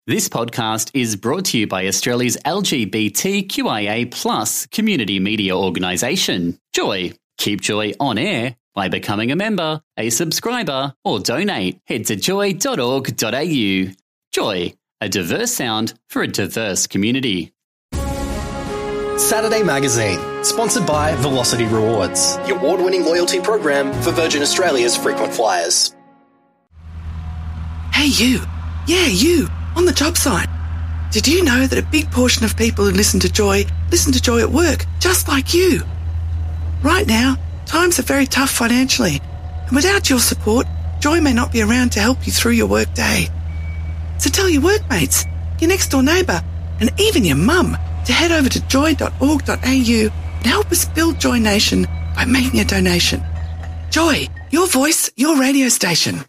This podcast is brought to you by Australia's LGBTQIA+ community media organisation, Joy. Keep Joy on air by becoming a member, a subscriber, or donate. Head to joy.org.au. Joy, a diverse sound for a diverse community. Saturday Magazine, sponsored by Velocity Rewards, your award-winning loyalty program for Virgin Australia's frequent flyers. Hey you, yeah you, on the job site. Did you know that a big portion of people who listen to Joy at work, just like you? Right now, times are very tough financially, and without your support, Joy may not be around to help you through your work day. So tell your workmates, your next door neighbour, and even your mum to head over to joy.org.au and help us build Joy Nation by making a donation. Joy, your voice, your radio station.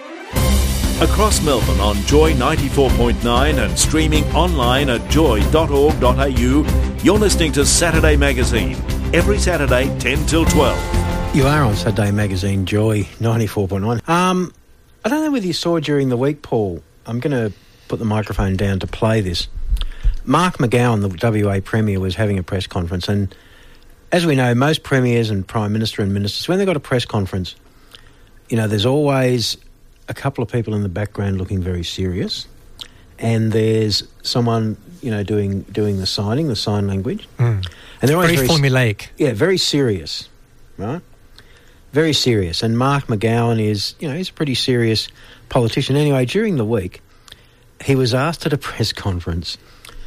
Across Melbourne on Joy 94.9 and streaming online at joy.org.au, you're listening to Saturday Magazine, every Saturday 10 till 12. You are on Saturday Magazine, Joy 94.9. I don't know whether you saw during the week, Paul, I'm going to put the microphone down to play this. Mark McGowan, the WA Premier, was having a press conference, and as we know, most premiers and Prime Minister and ministers, when they've got a press conference, you know, there's always a couple of people in the background looking very serious, and there's someone, you know, doing the sign language. And they're always very formulaic. Yeah, very serious, right? Very serious. And Mark McGowan is, you know, he's a pretty serious politician. Anyway, during the week, he was asked at a press conference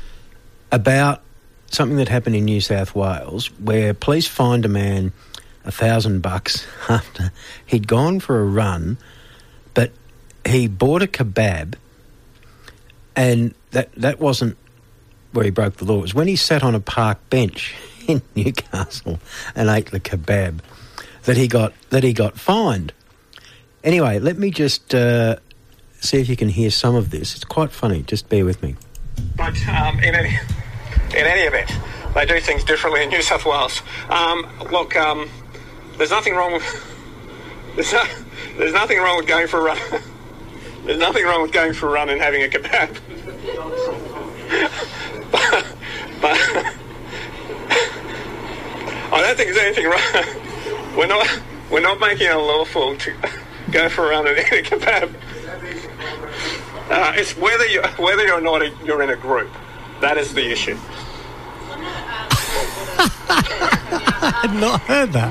about something that happened in New South Wales where police fined a man $1,000 after he'd gone for a run, but he bought a kebab, and that wasn't where he broke the law. It was when he sat on a park bench in Newcastle and ate the kebab that he got fined. Anyway, let me just see if you can hear some of this. It's quite funny. Just bear with me. But in any event, they do things differently in New South Wales. Look, there's nothing wrong with there's nothing wrong with going for a run. There's nothing wrong with going for a run and having a kebab. but I don't think there's anything wrong. We're not making it unlawful to go for a run and eat a kebab. It's whether or not you're in a group. That is the issue. I had not heard that.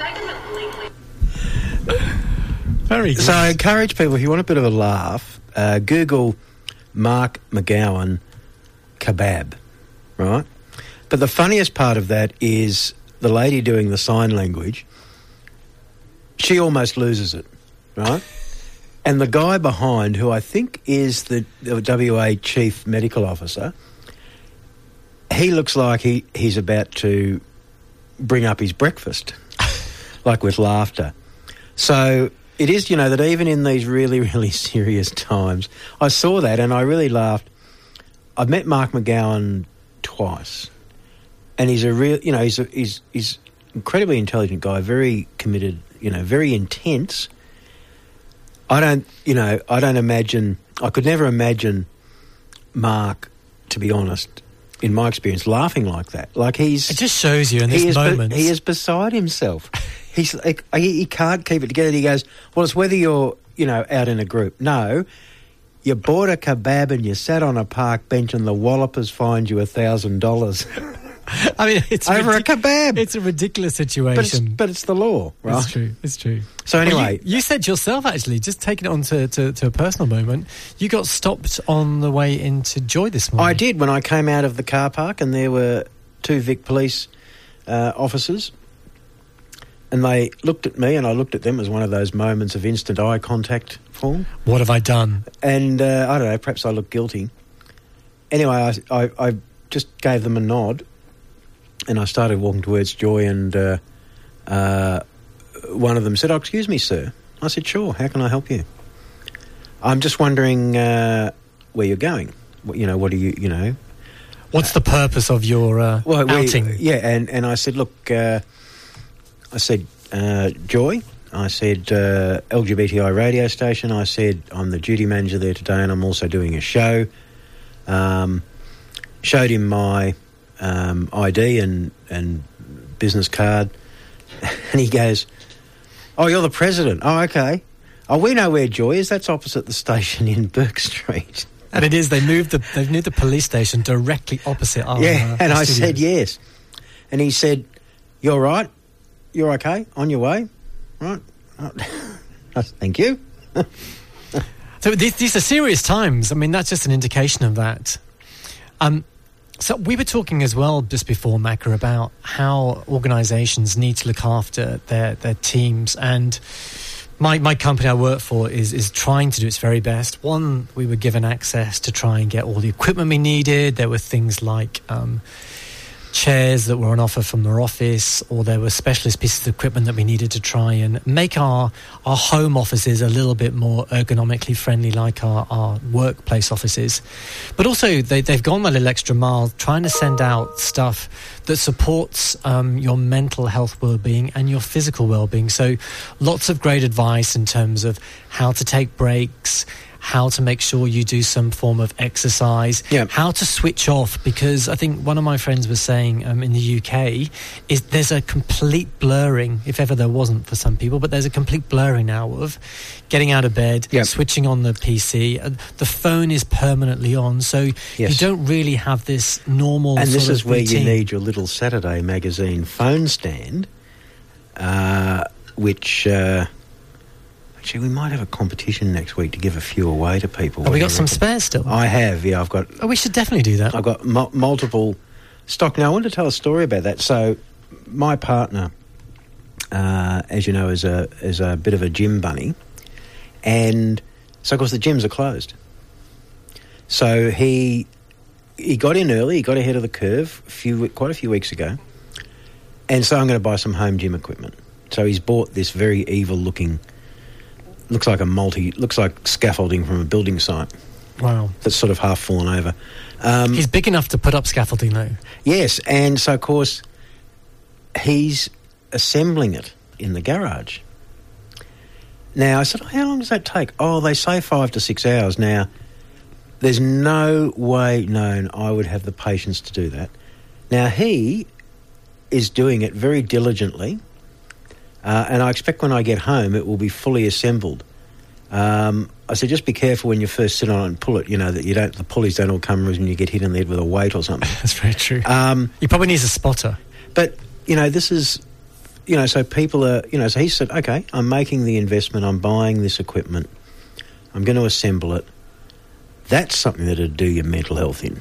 Very good. So I encourage people, if you want a bit of a laugh, Google Mark McGowan kebab, right? But the funniest part of that is the lady doing the sign language, she almost loses it, right? And the guy behind, who I think is the WA Chief Medical Officer, he looks like he's about to bring up his breakfast, like with laughter. So it is, you know, that even in these really, really serious times, I saw that and I really laughed. I've met Mark McGowan twice, and he's a real, you know, he's incredibly intelligent guy, very committed, you know, very intense. I could never imagine Mark, to be honest, in my experience, laughing like that. Like it just shows you in this moment. He is beside himself. He's like, he can't keep it together. He goes, well, it's whether you're, you know, out in a group. No, you bought a kebab and you sat on a park bench and the Wallopers fined you $1,000. I mean, it's over a kebab. It's a ridiculous situation. But it's the law, right? It's true. So anyway... Well, you said yourself, actually, just taking it on to a personal moment, you got stopped on the way into Joy this morning. I did, when I came out of the car park, and there were two Vic Police officers, and they looked at me and I looked at them as one of those moments of instant eye contact form. What have I done? And I don't know, perhaps I looked guilty. Anyway, I just gave them a nod, and I started walking towards Joy, and one of them said, "Oh, excuse me, sir." I said, "Sure, how can I help you?" "I'm just wondering where you're going. What do you. What's the purpose of your outing?" And I said, "Look, Joy." I said, LGBTI radio station. I said, "I'm the duty manager there today, and I'm also doing a show Showed him my ID and business card, and he goes, "Oh, you're the president. Oh, okay. Oh, we know where Joy is. That's opposite the station in Burke Street." And it is. They've moved the police station directly opposite our and I studios. said yes. And he said, "You're right. You're okay. On your way, right?" Thank you. So these are serious times. I mean, that's just an indication of that. So we were talking as well just before, Macca, about how organisations need to look after their teams. And my company I work for is trying to do its very best. One, we were given access to try and get all the equipment we needed. There were things like chairs that were on offer from their office, or there were specialist pieces of equipment that we needed to try and make our home offices a little bit more ergonomically friendly, like our workplace offices. But also they've gone a little extra mile trying to send out stuff that supports your mental health well-being and your physical well-being. So lots of great advice in terms of how to take breaks, how to make sure you do some form of exercise, how to switch off, because I think one of my friends was saying in the UK is there's a complete blurring, if ever there wasn't for some people, but there's a complete blurring now of getting out of bed, switching on the PC, the phone is permanently on, so you don't really have this normal and sort this is of where routine. you need your little Saturday magazine phone stand, which... Actually, we might have a competition next week to give a few away to people. Have we got some spares still? I have, yeah. I've got... Oh, we should definitely do that. I've got multiple stock. Now, I want to tell a story about that. So, my partner, as you know, is a bit of a gym bunny. And so, of course, the gyms are closed. So, he got in early. He got ahead of the curve quite a few weeks ago. And so, I'm going to buy some home gym equipment. So, he's bought this very evil-looking... Looks like scaffolding from a building site. Wow. That's sort of half fallen over. He's big enough to put up scaffolding, though. Yes, and so, of course, he's assembling it in the garage. Now, I said, how long does that take? Oh, they say 5 to 6 hours. Now, there's no way known I would have the patience to do that. Now, he is doing it very diligently. And I expect when I get home it will be fully assembled. I said, just be careful when you first sit on it and pull it, that the pulleys don't all come when you get hit in the head with a weight or something. That's very true. He probably needs a spotter. But, this is, so people are, so he said, okay, I'm making the investment, I'm buying this equipment, I'm going to assemble it. That's something that'll do your mental health in.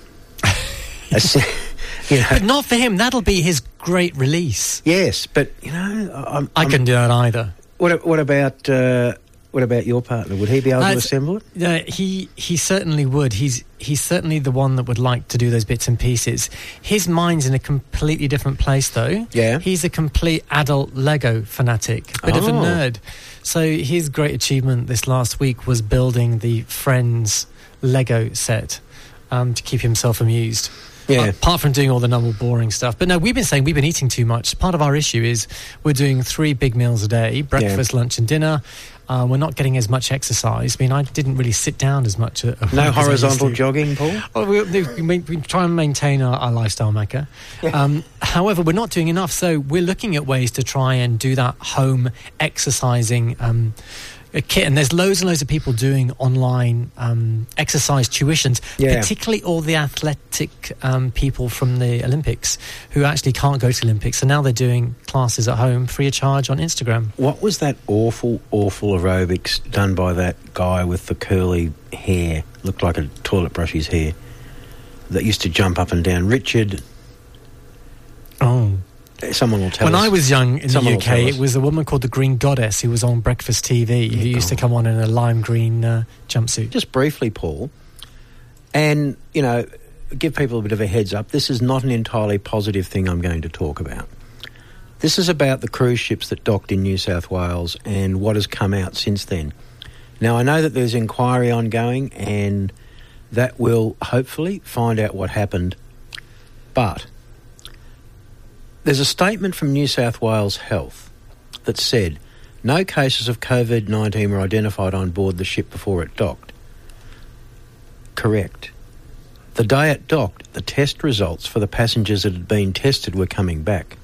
But not for him. That'll be his great release. Yes, but I couldn't do that either. What about your partner? Would he be able to assemble it? He certainly would. He's certainly the one that would like to do those bits and pieces. His mind's in a completely different place, though. Yeah, he's a complete adult Lego fanatic, a bit of a nerd. So his great achievement this last week was building the Friends Lego set to keep himself amused. Yeah. Apart from doing all the normal boring stuff. But no, we've been eating too much. Part of our issue is we're doing 3 big meals a day, breakfast, lunch and dinner. We're not getting as much exercise. I mean, I didn't really sit down as much. No horizontal jogging, Paul? Oh, we try and maintain our lifestyle, Macca. Yeah. However, we're not doing enough. So we're looking at ways to try and do that home exercising kit, and there's loads and loads of people doing online exercise tuitions, particularly all the athletic people from the Olympics who actually can't go to the Olympics, so now they're doing classes at home free of charge on Instagram. What was that awful aerobics done by that guy with the curly hair, looked like a toilet brush his hair, that used to jump up and down? Richard... Oh... Someone will tell us. When I was young in the UK, it was a woman called the Green Goddess who was on Breakfast TV, who used to come on in a lime green jumpsuit. Just briefly, Paul, and, give people a bit of a heads up, this is not an entirely positive thing I'm going to talk about. This is about the cruise ships that docked in New South Wales and what has come out since then. Now, I know that there's inquiry ongoing and that will hopefully find out what happened, but... There's a statement from New South Wales Health that said no cases of COVID-19 were identified on board the ship before it docked. Correct. The day it docked, the test results for the passengers that had been tested were coming back.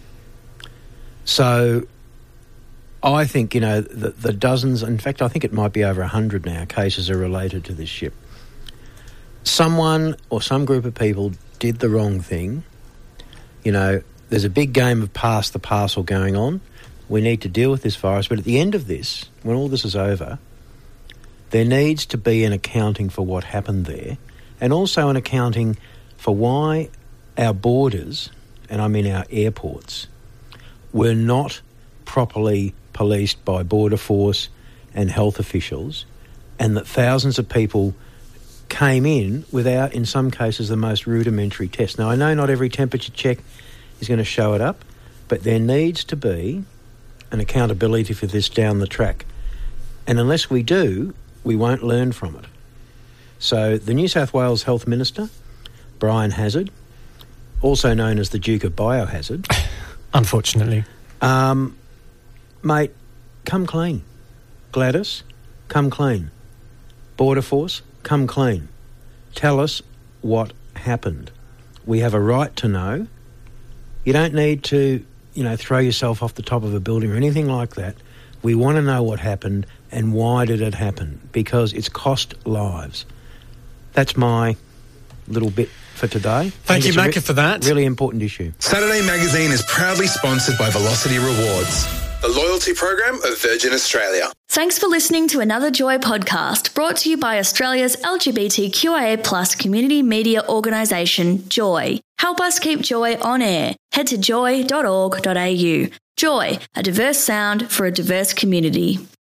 So I think, the dozens, in fact, I think it might be over 100 now, cases are related to this ship. Someone or some group of people did the wrong thing. There's a big game of pass the parcel going on. We need to deal with this virus. But at the end of this, when all this is over, there needs to be an accounting for what happened there, and also an accounting for why our borders, and I mean our airports, were not properly policed by Border Force and health officials, and that thousands of people came in without, in some cases, the most rudimentary tests. Now, I know not every temperature check is going to show it up, but there needs to be an accountability for this down the track. And unless we do, we won't learn from it. So the New South Wales Health Minister, Brian Hazard, also known as the Duke of Biohazard. Unfortunately. Mate, come clean. Gladys, come clean. Border Force, come clean. Tell us what happened. We have a right to know. You don't need to, throw yourself off the top of a building or anything like that. We want to know what happened and why did it happen, because it's cost lives. That's my little bit for today. Thank you, Macca, for that. Really important issue. Saturday Magazine is proudly sponsored by Velocity Rewards, the loyalty program of Virgin Australia. Thanks for listening to another Joy podcast brought to you by Australia's LGBTQIA+ community media organisation, Joy. Help us keep Joy on air. Head to joy.org.au. Joy, a diverse sound for a diverse community.